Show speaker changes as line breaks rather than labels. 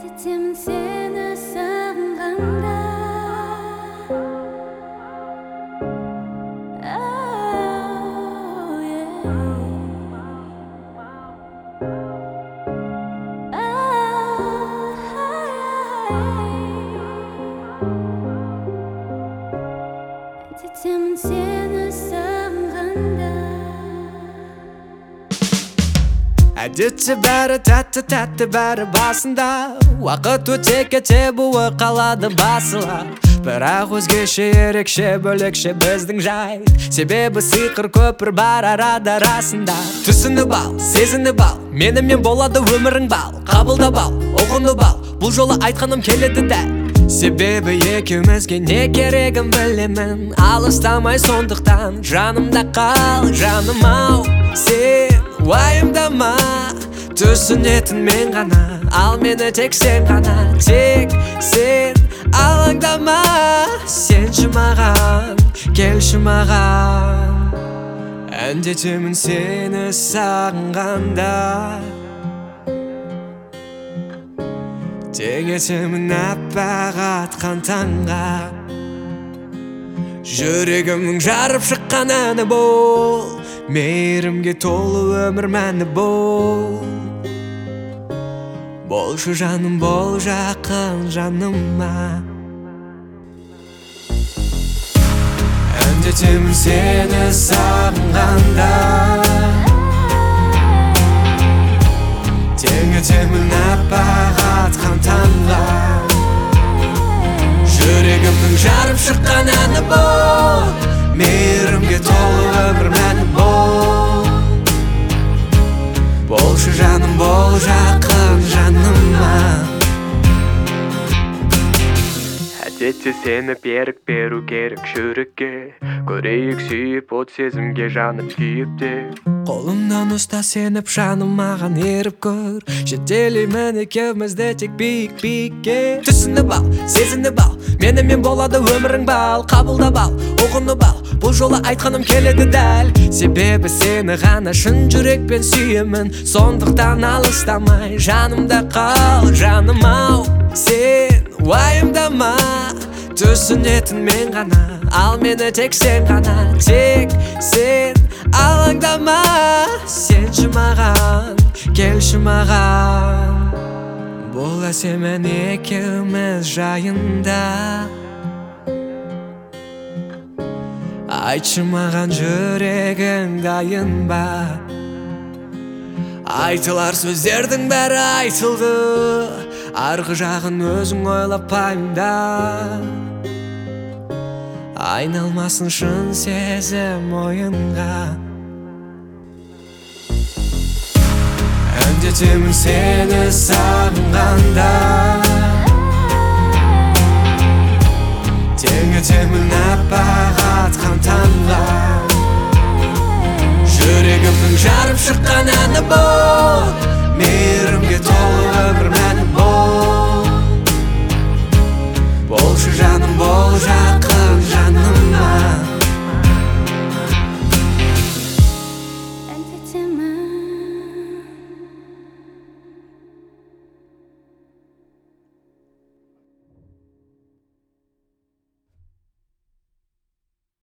Әндетемін сені сағынғанда. Әндетемін сені сағынғанда.
Әдетте бәрі тәтті бәрі басында. Уақыт өте кете буы қалады басыла. Бірақ өзгеше ерекше бөлекше біздің жай. Себебі сиқыр көпір бар арада расында. Түсініп ал, сезініп ал, менімен болады өмірің бал. Қабылдап ал, ұғынып ал, бұл жолы айтқаным келеді дәл. Себебі екеумізге не керегін білемін. Алыстамай сондықтан жанымда қал, жаным ау. Сен уайымдама, түсінетін мен ғана, ал мені тек сен ғана. Тек сен алаңдама, сенші маған, келші маған. Әндетемін сені сағынғанда. Теңетемін аппақ атқан таңға. Жүрегімнің жарып шыққан әні бол, мейірімге толы өмір мәні бол. Болшы жаным, бол жақын жаныма. Әндетемін сені сағынғанда. Теңетемін аппақ атқан таңға. Жүрегімнің жарып шыққан әні бол, мейірімге толы өмір мәні бол. Болшы жаным, бол жақын жаныма. Әдетте сені берік беру керек жүрекке. Көрейік сүйіп от сезімге жанып күйіп те. Қолымнан ұста сеніп жаным маған еріп көр. Жетелеймін екеумізді тек биік-биікке. Түсініп ал, сезініп ал, менімен болады өмірің бал. Қабылдап ал, ұғынып ал, бұл жолы айтқаным келеді дәл. Себебі сені ғана шын жүрекпен сүйемін. Сондықтан алыстамай жанымда қал, жаным ау. Сен уайымдама, түсінетін мен ғана, ал мені тек сен ғана. Тек сен алаңдама, сенші маған, келші маған. Бұл әсемен екеуміз жайында. Айтшы маған, жүрегің дайын ба? Айтылар сөздердің бәрі айтылды, арғы жағын өзің ойлап пайымда. Айналмасын шын сезім ойынға. Әндетемін сені сағынғанда. Теңетемін аппақ атқан таңға. Жүрегімнің жарып шыққан әні бол,